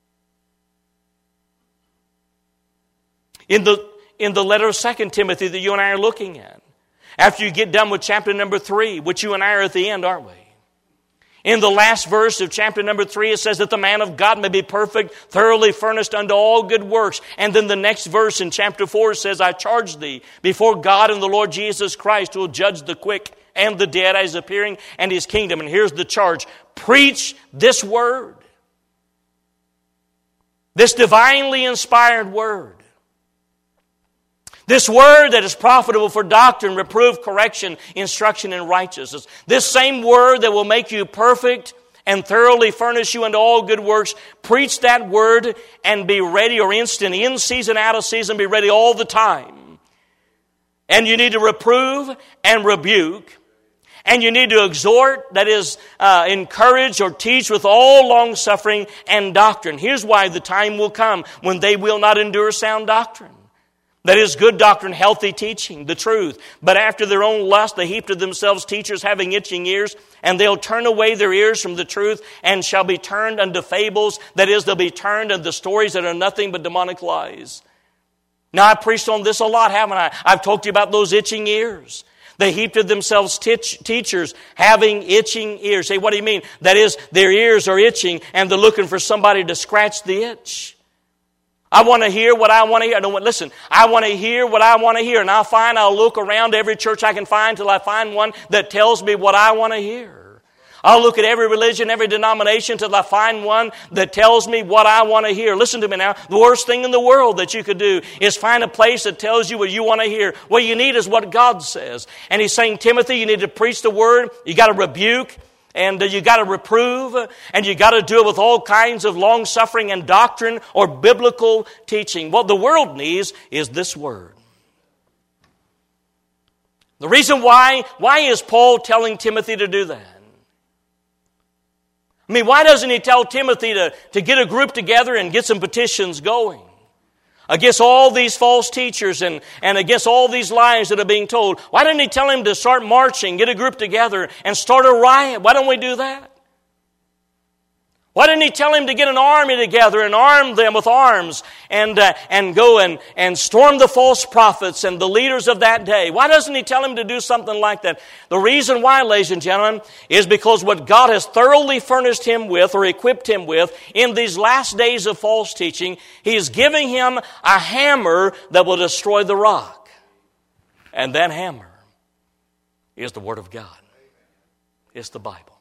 In the letter of 2 Timothy that you and I are looking at. After you get done with chapter number 3, which you and I are at the end, aren't we? In the last verse of chapter number 3, it says that the man of God may be perfect, thoroughly furnished unto all good works. And then the next verse in chapter 4 says, I charge thee before God and the Lord Jesus Christ, who will judge the quick and the dead as appearing and his kingdom. And here's the charge. Preach this word. This divinely inspired word. This word that is profitable for doctrine, reproof, correction, instruction in righteousness. This same word that will make you perfect and thoroughly furnish you unto all good works. Preach that word and be ready, or instant, in season, out of season, be ready all the time. And you need to reprove and rebuke. And you need to exhort, that is, encourage or teach with all long suffering and doctrine. Here's why the time will come when they will not endure sound doctrine. That is good doctrine, healthy teaching, the truth. But after their own lust, they heap to themselves teachers having itching ears, and they'll turn away their ears from the truth and shall be turned unto fables. That is, they'll be turned unto stories that are nothing but demonic lies. Now, I've preached on this a lot, haven't I? I've talked to you about those itching ears. They heap to themselves teachers having itching ears. Say, what do you mean? That is, their ears are itching and they're looking for somebody to scratch the itch. I want to hear what I want to hear. Listen, I want to hear what I want to hear. And I'll look around every church I can find till I find one that tells me what I want to hear. I'll look at every religion, every denomination till I find one that tells me what I want to hear. Listen to me now. The worst thing in the world that you could do is find a place that tells you what you want to hear. What you need is what God says. And He's saying, Timothy, you need to preach the Word. You got to rebuke. And you got to reprove. And you got to do it with all kinds of long-suffering and doctrine or biblical teaching. What the world needs is this Word. The reason why is Paul telling Timothy to do that? I mean, why doesn't he tell Timothy to get a group together and get some petitions going against all these false teachers and against all these lies that are being told? Why didn't he tell him to start marching, get a group together, and start a riot? Why don't we do that? Why didn't he tell him to get an army together and arm them with arms and go and storm the false prophets and the leaders of that day? Why doesn't he tell him to do something like that? The reason why, ladies and gentlemen, is because what God has thoroughly furnished him with or equipped him with in these last days of false teaching, He is giving him a hammer that will destroy the rock. And that hammer is the Word of God. It's the Bible.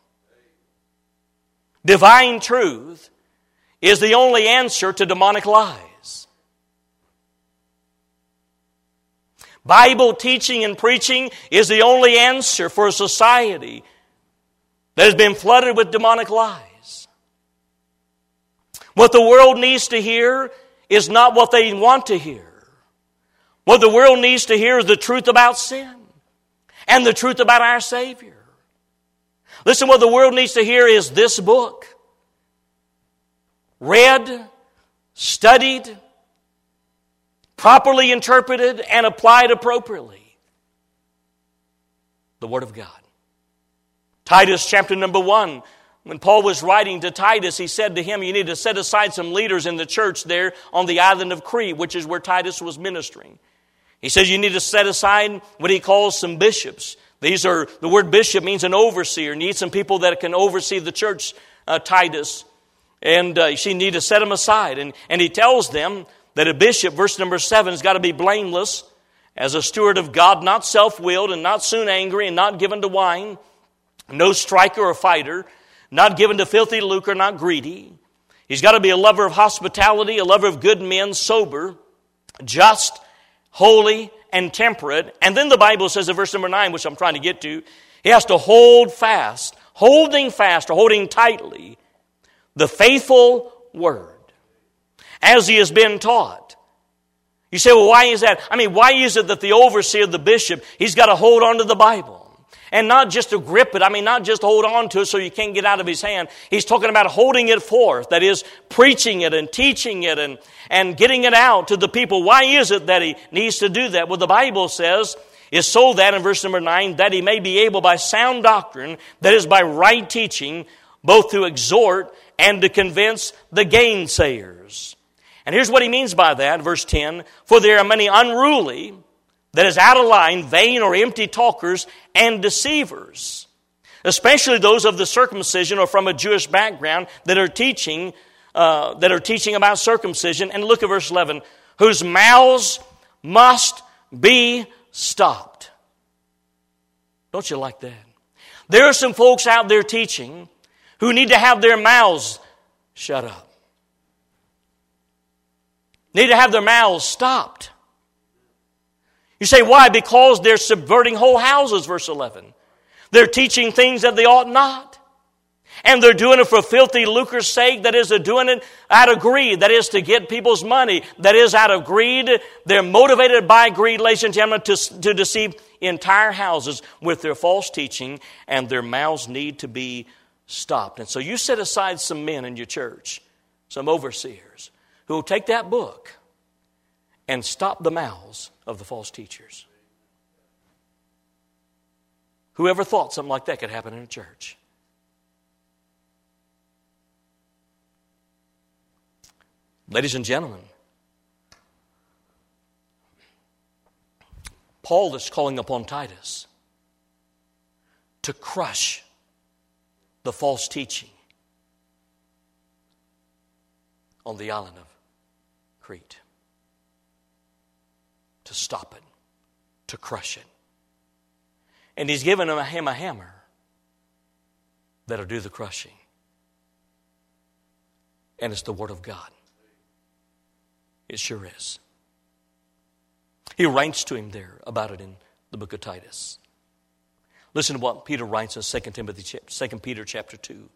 Divine truth is the only answer to demonic lies. Bible teaching and preaching is the only answer for a society that has been flooded with demonic lies. What the world needs to hear is not what they want to hear. What the world needs to hear is the truth about sin and the truth about our Savior. Listen, what the world needs to hear is this book. Read, studied, properly interpreted, and applied appropriately. The Word of God. Titus chapter number 1. When Paul was writing to Titus, he said to him, you need to set aside some leaders in the church there on the island of Crete, which is where Titus was ministering. He says you need to set aside what he calls some bishops. The word bishop means an overseer. You need some people that can oversee the church, Titus. And you need to set them aside. And he tells them that a bishop, verse number 7, has got to be blameless as a steward of God, not self-willed and not soon angry and not given to wine, no striker or fighter, not given to filthy lucre, not greedy. He's got to be a lover of hospitality, a lover of good men, sober, just, holy, and temperate. And then the Bible says in verse number 9, which I'm trying to get to, he has to hold fast, holding fast or holding tightly the faithful word as he has been taught. You say, well, why is that? I mean, why is it that the overseer, the bishop, he's got to hold on to the Bible? And not just to grip it, not just hold on to it so you can't get out of his hand. He's talking about holding it forth, that is, preaching it and teaching it and getting it out to the people. Why is it that he needs to do that? Well, the Bible says, is so that, in verse number 9, that he may be able by sound doctrine, that is, by right teaching, both to exhort and to convince the gainsayers. And here's what he means by that, verse 10, for there are many unruly, that is out of line, vain or empty talkers and deceivers, especially those of the circumcision or from a Jewish background that are teaching about circumcision. And look at verse 11, whose mouths must be stopped. Don't you like that? There are some folks out there teaching who need to have their mouths shut up. Need to have their mouths stopped. You say, why? Because they're subverting whole houses, verse 11. They're teaching things that they ought not. And they're doing it for filthy lucre's sake. That is, they're doing it out of greed. That is, to get people's money. That is, out of greed. They're motivated by greed, ladies and gentlemen, to deceive entire houses with their false teaching. And their mouths need to be stopped. And so you set aside some men in your church, some overseers, who will take that book and stop the mouths of the false teachers. Whoever thought something like that could happen in a church? Ladies and gentlemen, Paul is calling upon Titus to crush the false teaching on the island of Crete. To stop it, to crush it. And he's given him a hammer that'll do the crushing. And it's the Word of God. It sure is. He writes to him there about it in the book of Titus. Listen to what Peter writes in 2 Peter chapter 2.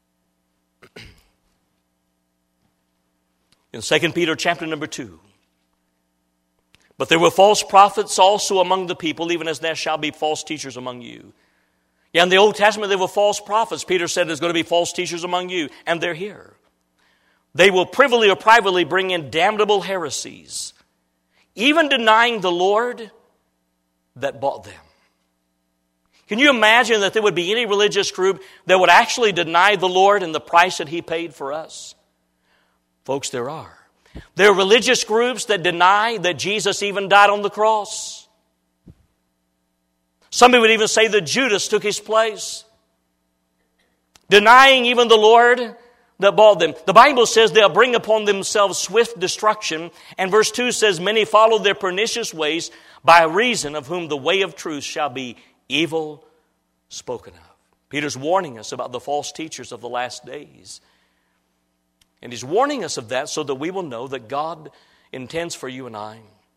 In 2 Peter chapter number 2. But there were false prophets also among the people, even as there shall be false teachers among you. Yeah, in the Old Testament there were false prophets. Peter said there's going to be false teachers among you, and they're here. They will privily or privately bring in damnable heresies, even denying the Lord that bought them. Can you imagine that there would be any religious group that would actually deny the Lord and the price that He paid for us? Folks, there are. There are religious groups that deny that Jesus even died on the cross. Somebody would even say that Judas took His place, denying even the Lord that bought them. The Bible says they'll bring upon themselves swift destruction. And verse 2 says, many follow their pernicious ways, by reason of whom the way of truth shall be evil spoken of. Peter's warning us about the false teachers of the last days. And he's warning us of that so that we will know that God intends for you and I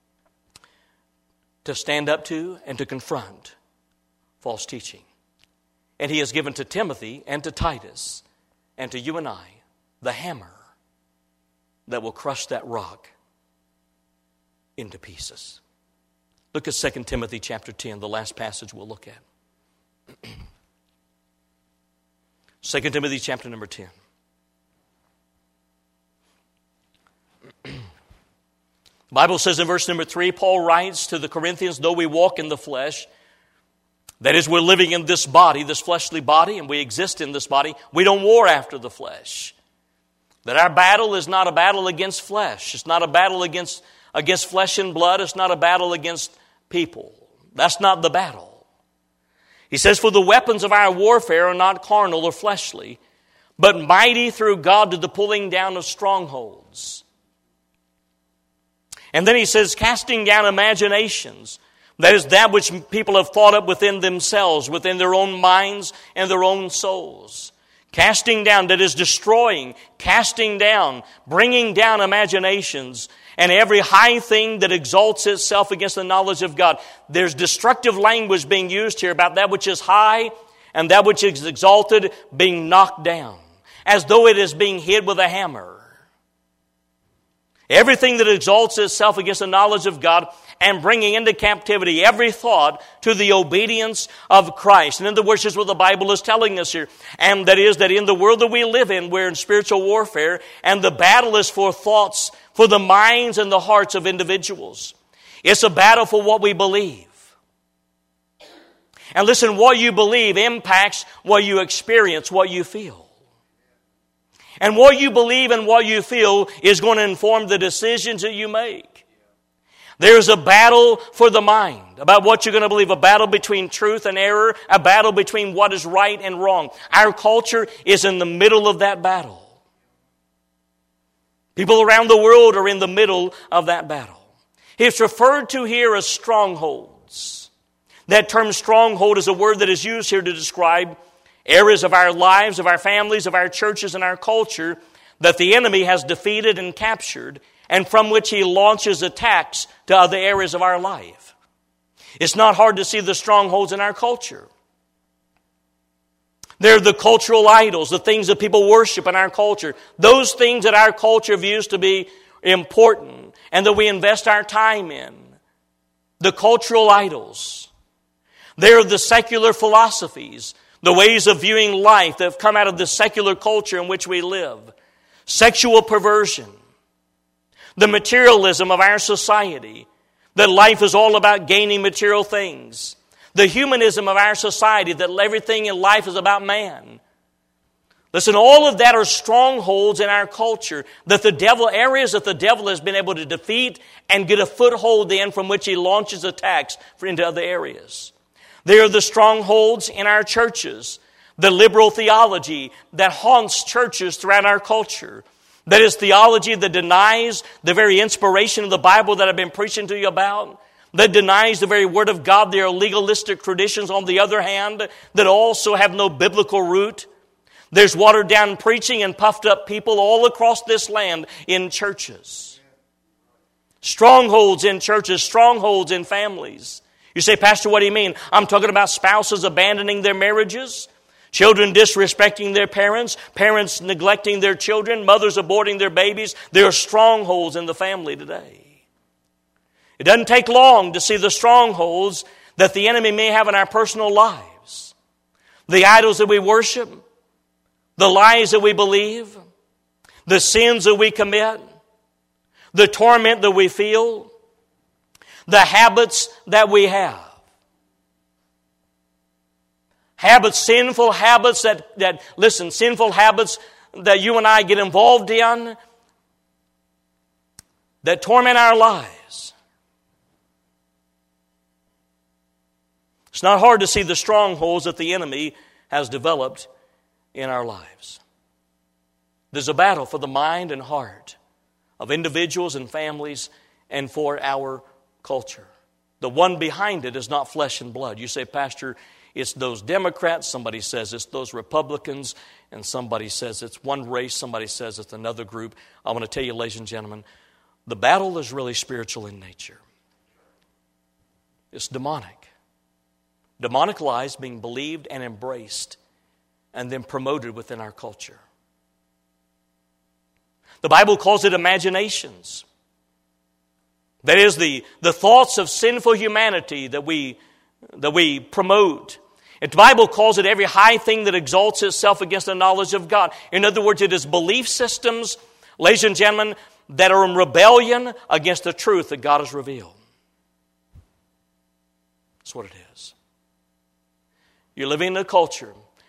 to stand up to and to confront false teaching. And He has given to Timothy and to Titus and to you and I the hammer that will crush that rock into pieces. Look at 2 Timothy chapter 10, the last passage we'll look at. 2 Timothy chapter number 10. The Bible says in verse number 3, Paul writes to the Corinthians, though we walk in the flesh, that is, we're living in this body, this fleshly body, and we exist in this body, we don't war after the flesh. That our battle is not a battle against flesh. It's not a battle against flesh and blood. It's not a battle against people. That's not the battle. He says, for the weapons of our warfare are not carnal or fleshly, but mighty through God to the pulling down of strongholds. And then he says, casting down imaginations. That is that which people have thought up within themselves, within their own minds and their own souls. Casting down, that is destroying, casting down, bringing down imaginations, and every high thing that exalts itself against the knowledge of God. There's destructive language being used here about that which is high and that which is exalted being knocked down, as though it is being hit with a hammer. Everything that exalts itself against the knowledge of God, and bringing into captivity every thought to the obedience of Christ. And in other words, this is what the Bible is telling us here. And that is that in the world that we live in, we're in spiritual warfare, and the battle is for thoughts, for the minds and the hearts of individuals. It's a battle for what we believe. And listen, what you believe impacts what you experience, what you feel. And what you believe and what you feel is going to inform the decisions that you make. There's a battle for the mind about what you're going to believe, a battle between truth and error, a battle between what is right and wrong. Our culture is in the middle of that battle. People around the world are in the middle of that battle. It's referred to here as strongholds. That term stronghold is a word that is used here to describe areas of our lives, of our families, of our churches, and our culture that the enemy has defeated and captured, and from which he launches attacks to other areas of our life. It's not hard to see the strongholds in our culture. They're the cultural idols, the things that people worship in our culture. Those things that our culture views to be important and that we invest our time in. The cultural idols. They're the secular philosophies, the ways of viewing life that have come out of the secular culture in which we live. Sexual perversion. The materialism of our society, that life is all about gaining material things. The humanism of our society, that everything in life is about man. Listen, all of that are strongholds in our culture, areas that the devil has been able to defeat and get a foothold in, from which he launches attacks into other areas. They are the strongholds in our churches, the liberal theology that haunts churches throughout our culture. That is theology that denies the very inspiration of the Bible that I've been preaching to you about, that denies the very Word of God. There are legalistic traditions, on the other hand, that also have no biblical root. There's watered down preaching and puffed up people all across this land in churches. Strongholds in churches, strongholds in families. You say, Pastor, what do you mean? I'm talking about spouses abandoning their marriages, children disrespecting their parents, parents neglecting their children, mothers aborting their babies. There are strongholds in the family today. It doesn't take long to see the strongholds that the enemy may have in our personal lives. The idols that we worship, the lies that we believe, the sins that we commit, the torment that we feel, the habits that we have. Sinful habits sinful habits that you and I get involved in that torment our lives. It's not hard to see the strongholds that the enemy has developed in our lives. There's a battle for the mind and heart of individuals and families and for our culture. The one behind it is not flesh and blood. You say, Pastor, it's those Democrats, somebody says it's those Republicans, and somebody says it's one race, somebody says it's another group. I want to tell you, ladies and gentlemen, the battle is really spiritual in nature. It's demonic. Demonic lies being believed and embraced and then promoted within our culture. The Bible calls it imaginations. That is the thoughts of sinful humanity that we promote. And the Bible calls it every high thing that exalts itself against the knowledge of God. In other words, it is belief systems, ladies and gentlemen, that are in rebellion against the truth that God has revealed. That's what it is. You're living in a culture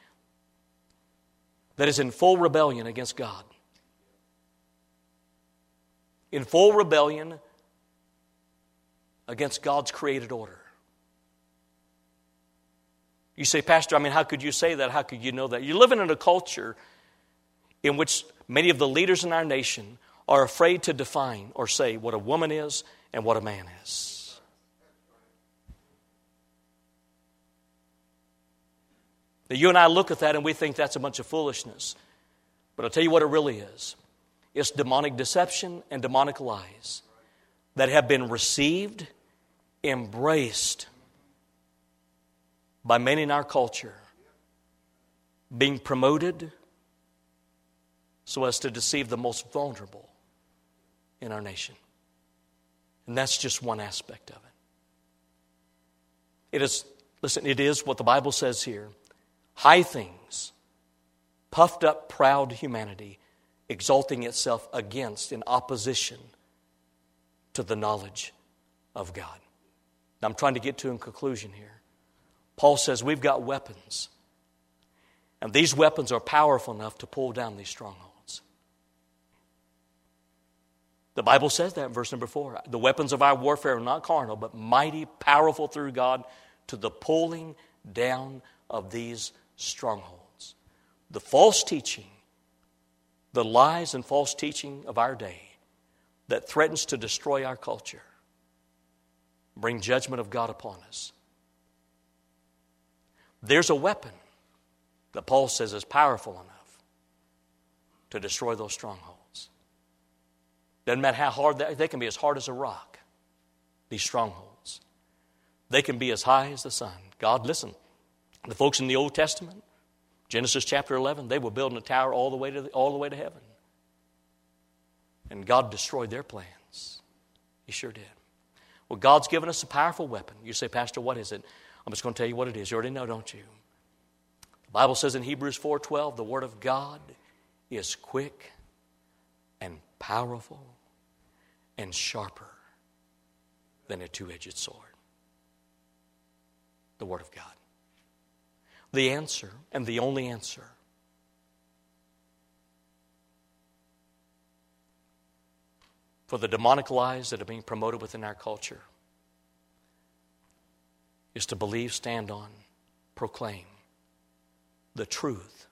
that is in full rebellion against God. In full rebellion against God's created order. You say, Pastor, how could you say that? How could you know that? You're living in a culture in which many of the leaders in our nation are afraid to define or say what a woman is and what a man is. Now, you and I look at that and we think that's a bunch of foolishness. But I'll tell you what it really is. It's demonic deception and demonic lies that have been received, embraced by many in our culture, being promoted so as to deceive the most vulnerable in our nation. And that's just one aspect of it. It is what the Bible says here. High things, puffed up, proud humanity, exalting itself against, in opposition to the knowledge of God. Now I'm trying to get to a conclusion here. Paul says we've got weapons, and these weapons are powerful enough to pull down these strongholds. The Bible says that in verse number 4. The weapons of our warfare are not carnal, but mighty, powerful through God to the pulling down of these strongholds. The false teaching, the lies and false teaching of our day that threatens to destroy our culture, bring judgment of God upon us. There's a weapon that Paul says is powerful enough to destroy those strongholds. Doesn't matter how hard they can be, as hard as a rock, these strongholds. They can be as high as the sun. God, listen, the folks in the Old Testament, Genesis chapter 11, they were building a tower all the way to heaven. And God destroyed their plans. He sure did. Well, God's given us a powerful weapon. You say, Pastor, what is it? I'm just going to tell you what it is. You already know, don't you? The Bible says in Hebrews 4:12, the Word of God is quick and powerful and sharper than a two-edged sword. The Word of God. The answer, and the only answer, for the demonic lies that are being promoted within our culture is to believe, stand on, proclaim the truth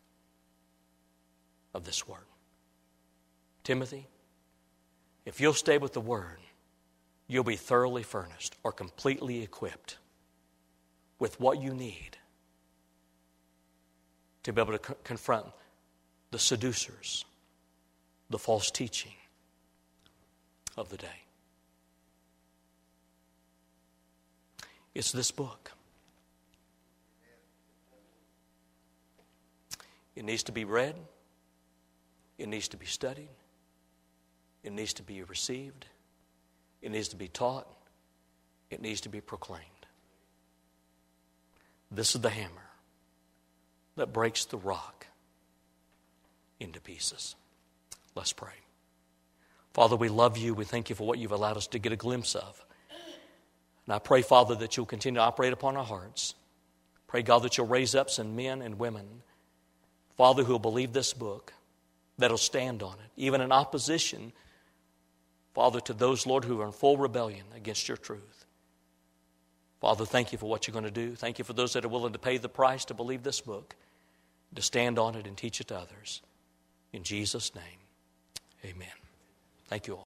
of this word. Timothy, if you'll stay with the word, you'll be thoroughly furnished or completely equipped with what you need to be able to confront the seducers, the false teaching of the day. It's this book. It needs to be read. It needs to be studied. It needs to be received. It needs to be taught. It needs to be proclaimed. This is the hammer that breaks the rock into pieces. Let's pray. Father, we love you. We thank you for what you've allowed us to get a glimpse of. And I pray, Father, that you'll continue to operate upon our hearts. Pray, God, that you'll raise up some men and women, Father, who will believe this book, that'll stand on it, even in opposition, Father, to those, Lord, who are in full rebellion against your truth. Father, thank you for what you're going to do. Thank you for those that are willing to pay the price to believe this book, to stand on it and teach it to others. In Jesus' name, amen. Thank you all.